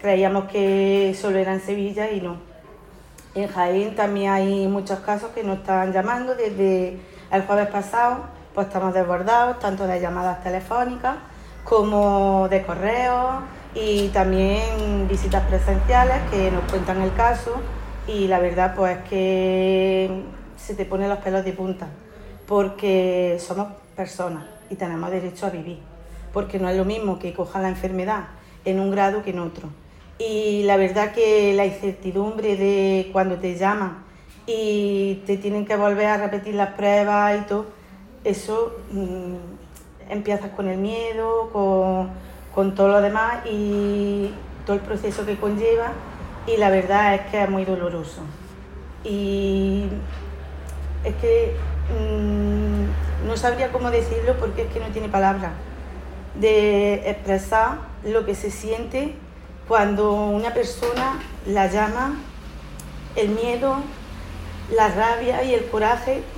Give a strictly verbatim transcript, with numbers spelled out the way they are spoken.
creíamos que solo era en Sevilla y no. En Jaén también hay muchos casos que nos están llamando. Desde el jueves pasado pues estamos desbordados, tanto de llamadas telefónicas como de correos y también visitas presenciales que nos cuentan el caso, y la verdad pues que se te ponen los pelos de punta, porque somos personas y tenemos derecho a vivir, porque no es lo mismo que coja la enfermedad en un grado que en otro. Y la verdad que la incertidumbre de cuando te llaman y te tienen que volver a repetir las pruebas y todo, eso mmm, empiezas con el miedo, con, con todo lo demás y todo el proceso que conlleva, y la verdad es que es muy doloroso. Y es que mmm, no sabría cómo decirlo, porque es que no tiene palabras de expresar lo que se siente cuando una persona la llama, el miedo, la rabia y el coraje